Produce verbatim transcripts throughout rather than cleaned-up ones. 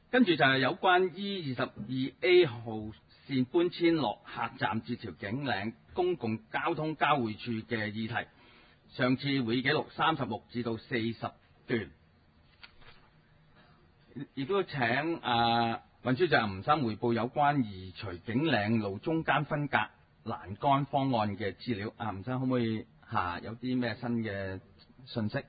跟住就係有關 E 二十二 A 號線搬遷落客站至潮景嶺公共交通交匯處嘅議題。上次會議記錄三十六至到四十段，亦都請啊運輸長吳生彙報有關移除景嶺路中間分隔欄杆方案嘅資料。啊，吳生可唔可以下有啲咩新嘅信息？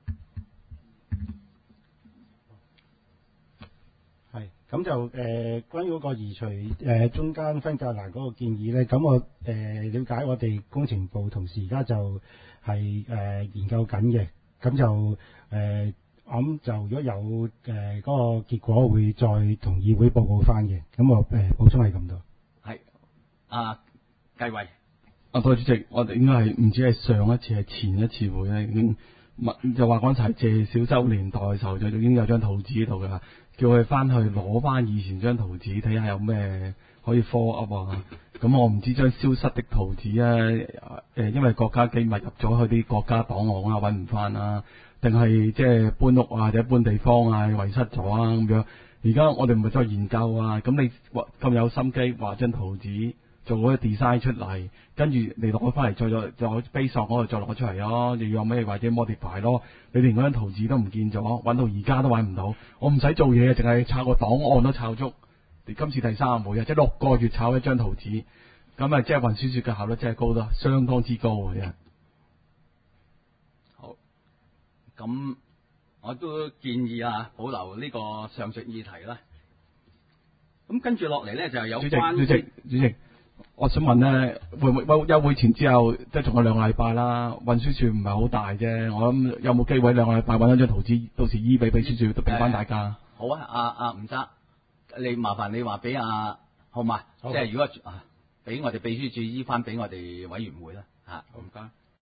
係咁就誒、呃，關於嗰個移除誒、呃、中間分隔欄嗰個建議咧，咁我誒、呃、了解我哋工程部同事而家就係、是、誒、呃、研究緊嘅，咁就誒、呃、我諗就如果有誒嗰、呃那個結果，會再同議會報告翻嘅。咁我誒、呃、補充係咁多。 係啊，繼位。 啊，代理主席，我哋應該係唔止係上一次，係前一次會咧已經就話剛才謝小舟年代嘅時候就已經有張圖紙喺度㗎，叫佢翻去攞翻以前張圖紙睇下有咩可以 follow up 啊。咁我唔知張消失的圖紙啊，誒，因為國家機密入咗去啲國家檔案啊，揾唔翻啊，定係即係搬屋啊，或者搬地方啊，遺失咗啊咁樣。而家我哋唔係再研究啊，咁你咁有心機畫張圖紙，做嗰個 design 出嚟，跟住你攞翻嚟再再再 base 嗰度再攞出嚟咯，又要有咩或者 modify 咯。你連嗰張圖紙都唔見咗，揾到而家都揾唔到。我唔使做嘢，淨係抄個檔案都抄足。今次第三回啊，即係六個月抄一張圖紙，咁啊，即係運輸署嘅效率真係高得相當之高嘅啫。 好，咁我都建議啊，保留呢個上述議題啦。咁跟住落嚟咧，就係有關主席，主席，主席，我想問咧，會唔會休會前之後，即係仲有兩個禮拜啦？運輸署唔係好大啫，我諗有冇機會兩個禮拜揾一張圖紙，到時依俾秘書處都俾翻大家。 好啊，阿阿吳生，你麻煩你話俾阿好嘛？即係如果啊，俾我哋秘書處依翻俾我哋委員會啦嚇。 好唔該。